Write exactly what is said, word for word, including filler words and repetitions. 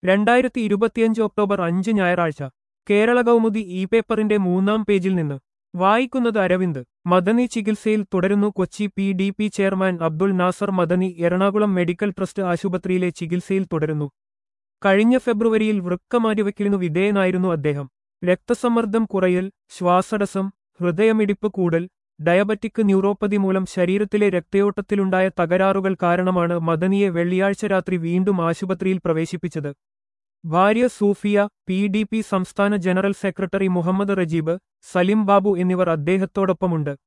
രണ്ടായിരത്തി ഇരുപത്തിയഞ്ച് ഒക്ടോബർ അഞ്ച് ഞായറാഴ്ച കേരള കൗമുദി ഇ പേപ്പറിന്റെ മൂന്നാം പേജിൽ നിന്ന് വായിക്കുന്നത് അരവിന്ദ്. മദനി ചികിത്സയിൽ തുടരുന്നു. Kochi P D P chairman Abdul Nasser Madani Ernakulam medical trust ആശുപത്രിയിലെ ചികിത്സയിൽ തുടരുന്നു. കഴിഞ്ഞ ഫെബ്രുവരിയിൽ വൃക്ക മാറ്റിവയ്ക്കലിനു വിധേയനായിരുന്നു അദ്ദേഹം. രക്തസമ്മർദ്ദം കുറയൽ, ശ്വാസതടസ്സം, ഹൃദയമിടിപ്പ് കൂടൽ, ഡയബറ്റിക് ന്യൂറോപ്പതി മൂലം ശരീരത്തിലെ രക്തയോട്ടത്തിലുണ്ടായ തകരാറുകൾ കാരണമാണ് മദനിയെ വെള്ളിയാഴ്ച രാത്രി വീണ്ടും ആശുപത്രിയിൽ പ്രവേശിപ്പിച്ചത്. ഭാര്യ സൂഫിയ, പി ഡി പി സംസ്ഥാന ജനറൽ സെക്രട്ടറി മുഹമ്മദ് റജീബ്, സലിം ബാബു എന്നിവർ അദ്ദേഹത്തോടൊപ്പമുണ്ട്.